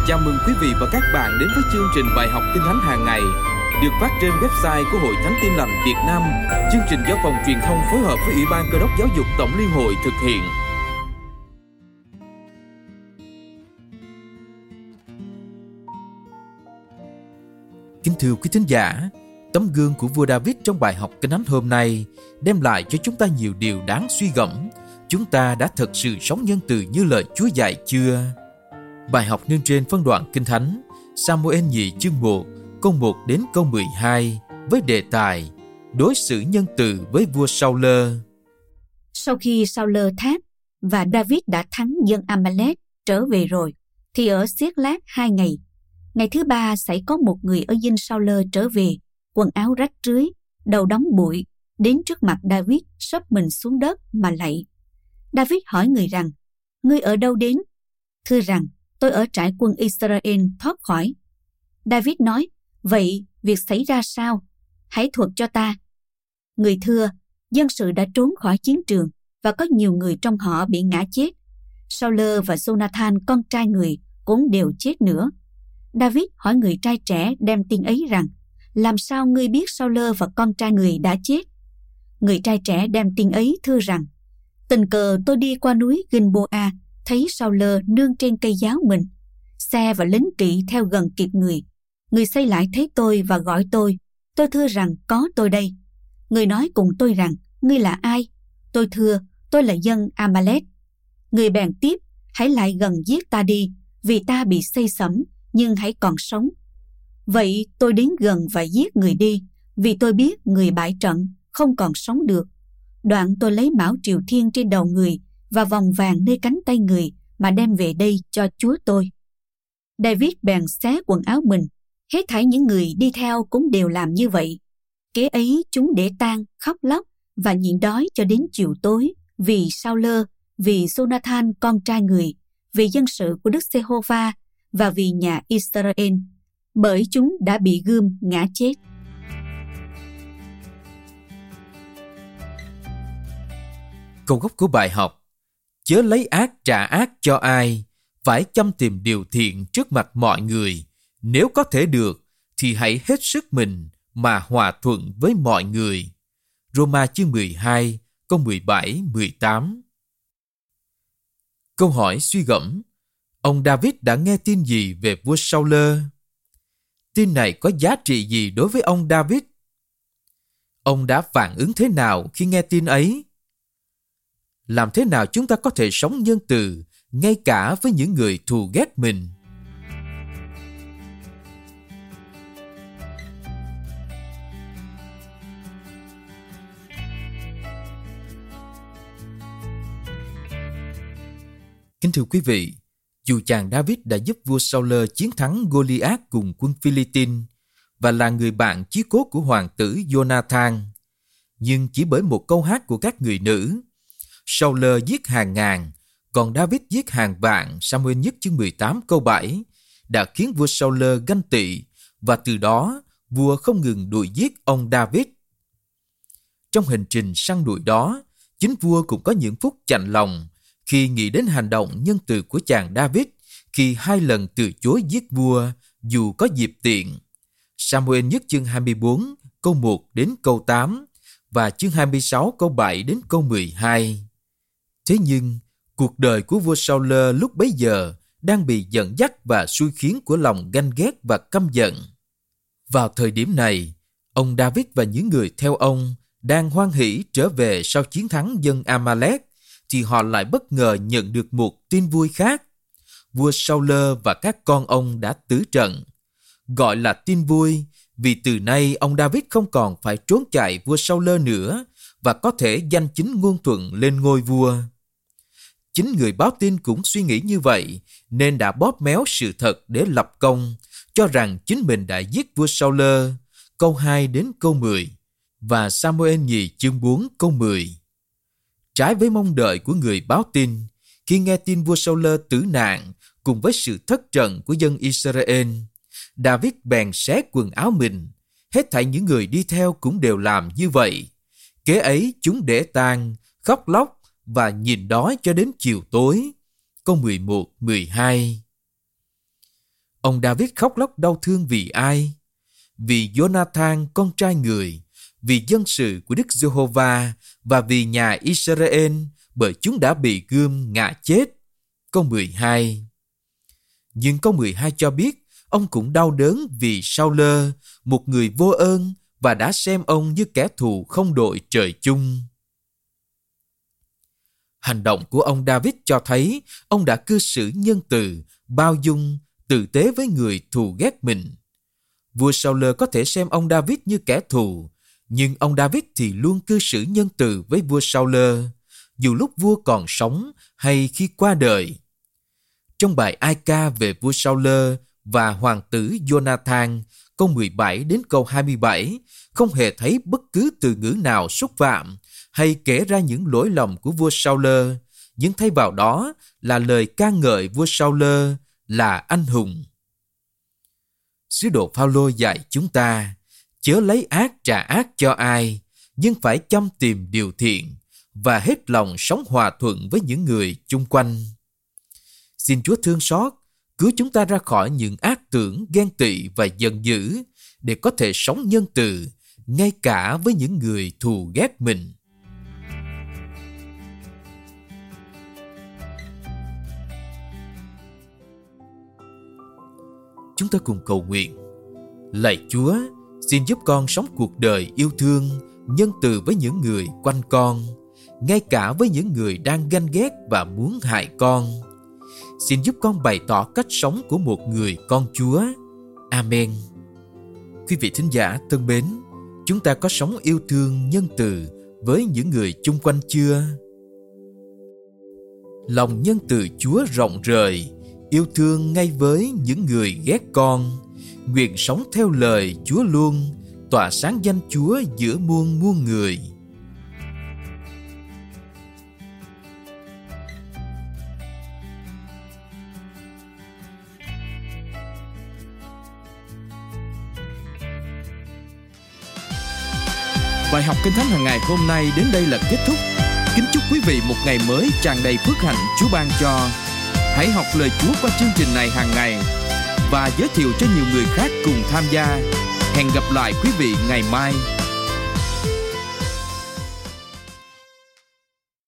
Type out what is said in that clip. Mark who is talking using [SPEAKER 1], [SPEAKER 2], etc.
[SPEAKER 1] Chào mừng quý vị và các bạn đến với chương trình bài học Kinh Thánh hàng ngày được phát trên website của Hội Thánh Tin Lành Việt Nam. Chương trình do Phòng Truyền thông phối hợp với Ủy ban Cơ đốc Giáo dục Tổng Liên hội thực hiện. Kính thưa quý thính giả, tấm gương của vua David trong bài học Kinh Thánh hôm nay đem lại cho chúng ta nhiều điều đáng suy gẫm. Chúng ta đã thật sự sống nhân từ như lời Chúa dạy chưa? Bài học nêu trên phân đoạn Kinh Thánh Sa-mu-ên nhì chương 1 câu 1 đến câu 12 với đề tài đối xử nhân từ với vua Sa-ul-lơ.
[SPEAKER 2] Sau khi Sa-ul-lơ thác và David đã thắng dân A-ma-lét trở về rồi, thì ở Xiếc-lát 2 ngày. Ngày thứ 3 xảy có một người ở dinh Sa-ul-lơ trở về, quần áo rách rưới, đầu đóng bụi, đến trước mặt David sấp mình xuống đất mà lạy. David hỏi người rằng: "Ngươi ở đâu đến?" Thưa rằng: "Tôi ở trại quân Israel thoát khỏi." David nói: "Vậy việc xảy ra sao? Hãy thuật cho ta." Người thưa: "Dân sự đã trốn khỏi chiến trường và có nhiều người trong họ bị ngã chết. Sa-ul-lơ và Jonathan con trai người cũng đều chết nữa." David hỏi người trai trẻ đem tin ấy rằng: "Làm sao ngươi biết Sa-ul-lơ và con trai người đã chết?" Người trai trẻ đem tin ấy thưa rằng: "Tình cờ tôi đi qua núi Gilboa, thấy Sa-ul-lơ nương trên cây giáo mình. Xe và lính kỵ theo gần kịp người. Người xây lại thấy tôi và gọi tôi. Tôi thưa rằng: có tôi đây. Người nói cùng tôi rằng: ngươi là ai? Tôi thưa: tôi là dân A-ma-lét. Người bèn tiếp: hãy lại gần giết ta đi, vì ta bị xây xẩm, nhưng hãy còn sống. Vậy tôi đến gần và giết người đi, vì tôi biết người bại trận, không còn sống được. Đoạn tôi lấy mão triều thiên trên đầu người và vòng vàng nơi cánh tay người mà đem về đây cho chúa tôi." David bèn xé quần áo mình. Hết thảy những người đi theo cũng đều làm như vậy. Kế ấy chúng để tang, khóc lóc và nhịn đói cho đến chiều tối, vì Sa-ul-lơ, vì Jonathan con trai người, vì dân sự của Đức Giê-hô-va và vì nhà Israel, bởi chúng đã bị gươm ngã chết.
[SPEAKER 1] Câu gốc của bài học: chớ lấy ác trả ác cho ai, phải chăm tìm điều thiện trước mặt mọi người. Nếu có thể được, thì hãy hết sức mình mà hòa thuận với mọi người. Roma chương 12, câu 17, 18. Câu hỏi suy gẫm: ông David đã nghe tin gì về vua Sa-ul-lơ? Tin này có giá trị gì đối với ông David? Ông đã phản ứng thế nào khi nghe tin ấy? Làm thế nào chúng ta có thể sống nhân từ ngay cả với những người thù ghét mình? Kính thưa quý vị, dù chàng David đã giúp vua Sa-ul-lơ chiến thắng Goliath cùng quân Philippines và là người bạn chí cốt của hoàng tử Jonathan, nhưng chỉ bởi một câu hát của các người nữ, Sa-ul-lơ giết hàng ngàn, còn David giết hàng vạn. Sa-mu-ên nhất chương 18 câu 7 đã khiến vua Sa-ul-lơ ganh tị, và từ đó vua không ngừng đuổi giết ông David. Trong hành trình săn đuổi đó, chính vua cũng có những phút chạnh lòng khi nghĩ đến hành động nhân từ của chàng David khi 2 lần từ chối giết vua dù có dịp tiện. Sa-mu-ên nhất chương 24 câu 1 đến câu 8 và chương 26 câu 7 đến câu 12. Thế nhưng, cuộc đời của vua Sa-ul-lơ lúc bấy giờ đang bị dẫn dắt và xui khiến của lòng ganh ghét và căm giận. Vào thời điểm này, ông David và những người theo ông đang hoan hỉ trở về sau chiến thắng dân A-ma-lét, thì họ lại bất ngờ nhận được một tin vui khác. Vua Sa-ul-lơ và các con ông đã tử trận. Gọi là tin vui vì từ nay ông David không còn phải trốn chạy vua Sa-ul-lơ nữa và có thể danh chính ngôn thuận lên ngôi vua. Chính người báo tin cũng suy nghĩ như vậy, nên đã bóp méo sự thật để lập công, cho rằng chính mình đã giết vua Sa-ul-lơ, câu 2 đến câu 10, và Sa-mu-ên nhì chương 4 câu 10. Trái với mong đợi của người báo tin, khi nghe tin vua Sa-ul-lơ tử nạn cùng với sự thất trận của dân Israel, David bèn xé quần áo mình. Hết thảy những người đi theo cũng đều làm như vậy. Kế ấy chúng để tang, khóc lóc và nhịn đói cho đến chiều tối. Câu 11, 12. Ông David khóc lóc đau thương vì ai? Vì Jonathan, con trai người, vì dân sự của Đức Giê-hô-va và vì nhà Israel, bởi chúng đã bị gươm ngã chết. Câu 12. Nhưng câu 12 cho biết ông cũng đau đớn vì Sao-lơ, một người vô ơn, và đã xem ông như kẻ thù không đội trời chung. Hành động của ông David cho thấy ông đã cư xử nhân từ, bao dung, tử tế với người thù ghét mình. Vua Sao-lơ có thể xem ông David như kẻ thù, nhưng ông David thì luôn cư xử nhân từ với vua Sao-lơ, dù lúc vua còn sống hay khi qua đời. Trong bài ai ca về vua Sao-lơ và hoàng tử Jonathan, câu 17 đến câu 27, không hề thấy bất cứ từ ngữ nào xúc phạm hay kể ra những lỗi lầm của vua Sao-lơ, nhưng thay vào đó là lời ca ngợi vua Sao-lơ là anh hùng. Sứ đồ Phao-lô dạy chúng ta, chớ lấy ác trả ác cho ai, nhưng phải chăm tìm điều thiện và hết lòng sống hòa thuận với những người chung quanh. Xin Chúa thương xót, cứu chúng ta ra khỏi những ác tưởng, ghen tị và giận dữ, để có thể sống nhân từ, ngay cả với những người thù ghét mình. Chúng ta cùng cầu nguyện. Lạy Chúa, xin giúp con sống cuộc đời yêu thương, nhân từ với những người quanh con, ngay cả với những người đang ganh ghét và muốn hại con. Xin giúp con bày tỏ cách sống của một người con Chúa. Amen. Quý vị thính giả thân mến, chúng ta có sống yêu thương, nhân từ với những người chung quanh chưa? Lòng nhân từ Chúa rộng rời, yêu thương ngay với những người ghét con. Nguyện sống theo lời Chúa luôn, tỏa sáng danh Chúa giữa muôn muôn người.
[SPEAKER 3] Bài học Kinh Thánh hàng ngày hôm nay đến đây là kết thúc. Kính chúc quý vị một ngày mới tràn đầy phước hạnh Chúa ban cho. Hãy học lời Chúa qua chương trình này hàng ngày và giới thiệu cho nhiều người khác cùng tham gia. Hẹn gặp lại quý vị ngày mai.